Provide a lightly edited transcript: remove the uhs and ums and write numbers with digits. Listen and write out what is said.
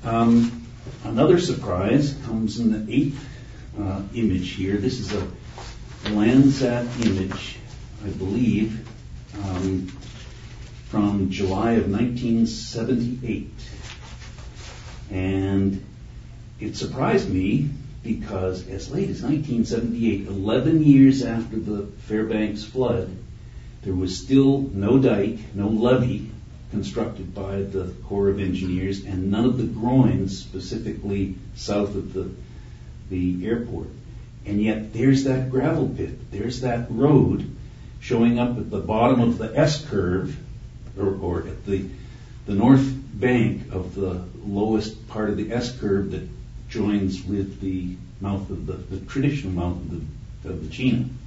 Another surprise comes in the eighth image here. This is a Landsat image, I believe, from July of 1978. And it surprised me because as late as 1978, 11 years after the Fairbanks flood, there was still no dike, no levee constructed by the Corps of Engineers, and none of the groins specifically south of the airport. And yet there's that gravel pit, there's that road showing up at the bottom of the S-curve, or at the north bank of the lowest part of the S-curve that joins with the mouth of the traditional mouth of the Chena.